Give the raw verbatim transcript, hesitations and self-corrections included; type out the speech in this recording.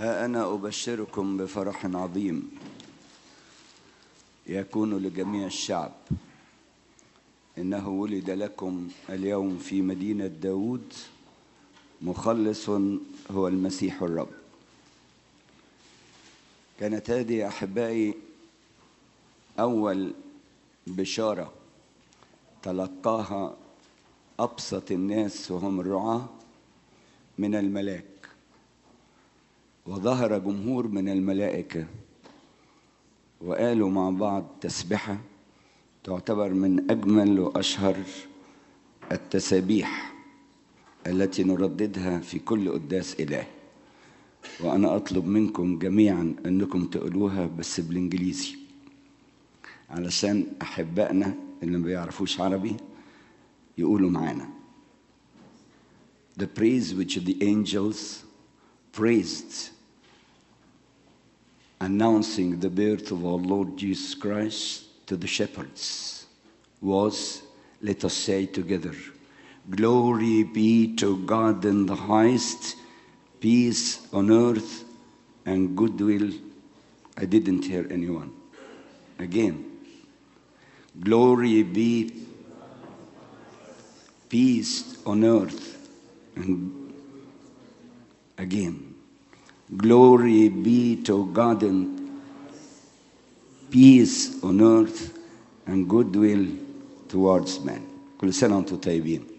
ها أنا أبشركم بفرح عظيم يكون لجميع الشعب، إنه ولد لكم اليوم في مدينة داود مخلص هو المسيح الرب. كانت هذه أحبائي أول بشارة تلقاها أبسط الناس وهم الرعاة من الملاك، وظهر جمهور من الملائكة وقالوا مع بعض تسبحة تعتبر من أجمل وأشهر التسابيح التي نرددها في كل قداس إله. وأنا أطلب منكم جميعا أنكم تقولوها بس بالإنجليزي علشان أحبائنا اللي ما بيعرفوش عربي يقولوا معانا. The praise which the angels praised, announcing the birth of our Lord Jesus Christ to the shepherds, was, let us say together, glory be to God in the highest, peace on earth and goodwill. I didn't hear anyone. Again, glory be, peace on earth, and again, glory be to God and peace on earth and goodwill towards men. كل سنة وانتم طيبين.